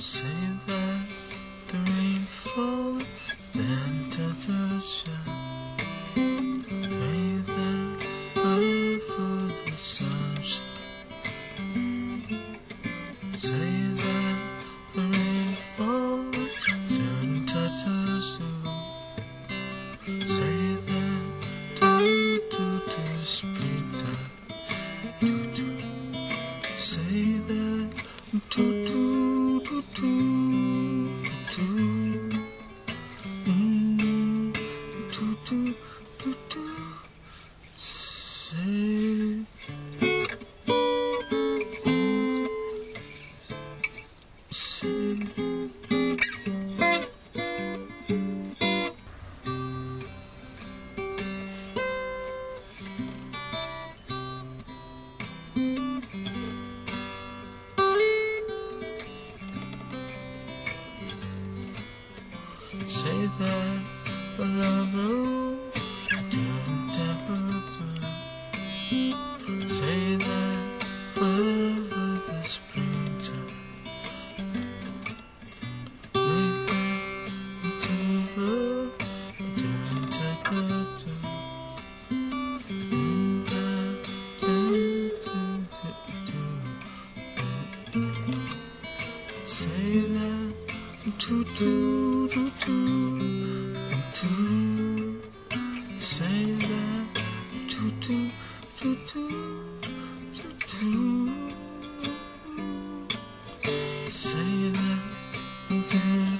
Say that the rain falls then to the shine. May that love for the sunshine. Say that the rain falls then to the sun. Say that to springtime. Say that to say that a lover don't ever do. Say that forever the springtime. With whatever don't ever do. Say that to say that say that